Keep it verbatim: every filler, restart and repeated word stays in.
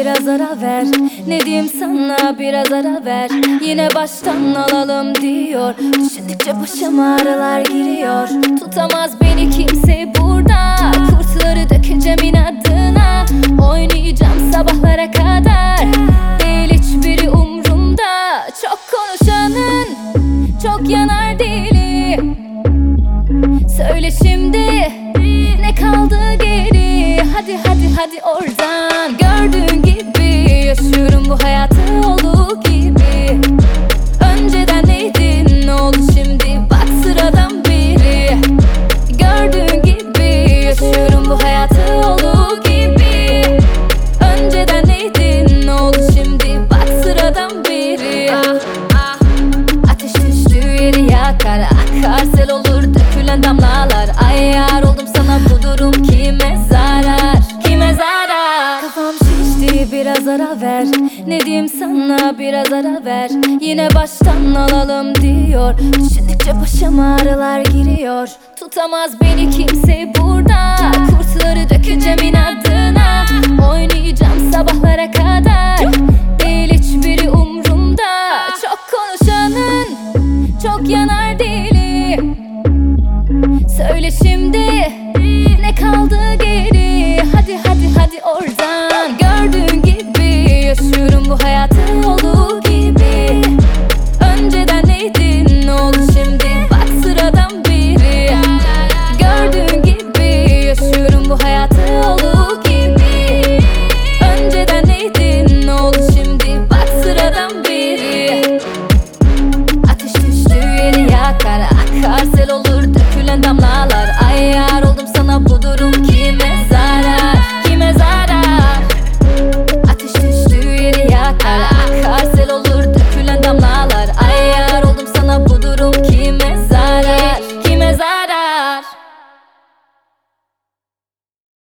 biraz ara ver. Ne diyeyim sana, biraz ara ver. Yine baştan alalım diyor. Düşündükçe başıma ağrılar giriyor. Tutamaz beni kimse burada. Kurtları dökeceğim inadına. Oynayacağım sabahlara kadar. Değil hiçbiri umrumda. Çok konuşanın çok yanar dili. Söyle şimdi ne kaldı geri? Hadi hadi hadi oradan. Gördüğün gibi yaşıyorum bu hayatı olduğu gibi. Önceden neydin, ne oldu şimdi? Bak sıradan biri. Gördüğün gibi yaşıyorum bu hayatı olduğu gibi. Önceden neydin, ne oldu şimdi? Bak sıradan biri. ah, ah. Ateş düştüğü yeri yakar, akar sel olur dökülen damlalar. Ay yar oldum sana, bu durum kime zarar, kime zarar? Kafam şişti, biraz ara ver. Ne diyeyim sana, biraz ara ver. Yine baştan alalım diyor. Düşündükçe başıma ağrılar giriyor. Tutamaz beni kimse burada. Kurtları dökeceğim inadına. Oynayacağım sabahlara kadar. Değil hiçbiri umrumda. Çok konuşanın çok yanar dili. Söyle şimdi ne kaldı geri?